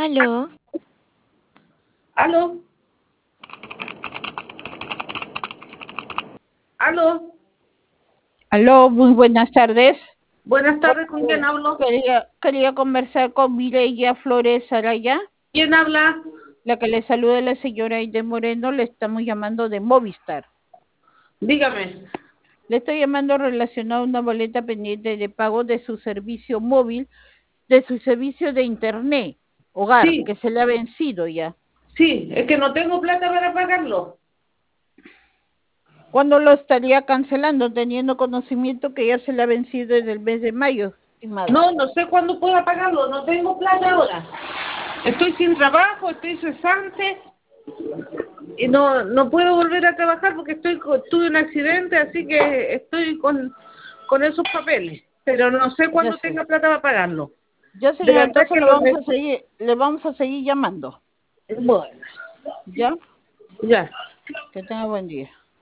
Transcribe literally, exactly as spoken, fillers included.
Aló, Aló, aló. Aló, muy buenas tardes. Buenas tardes, ¿con quién Eh, hablo? Quería, quería conversar con Mireya Flores Araya, ¿Quién habla? la que le saluda la señora Aide Moreno, le estamos llamando de Movistar. Dígame. Le estoy llamando relacionado a una boleta pendiente de pago de su servicio móvil, de su servicio de internet, hogar, Sí, que se le ha vencido ya. sí, es que no tengo plata para pagarlo. ¿Cuándo lo estaría cancelando, teniendo conocimiento que ya se le ha vencido desde el mes de mayo, estimada? No, no sé cuándo pueda pagarlo, no tengo plata ahora. Estoy sin trabajo, estoy cesante y no, no puedo volver a trabajar porque estoy co- tuve un accidente, así que estoy con, con esos papeles, pero no sé Ya cuándo sé. tenga plata para pagarlo. Ya, De señora, verdad entonces que le lo vamos a necesito. seguir, le vamos a seguir llamando. Bueno, ¿Ya? ya. Que tenga buen día.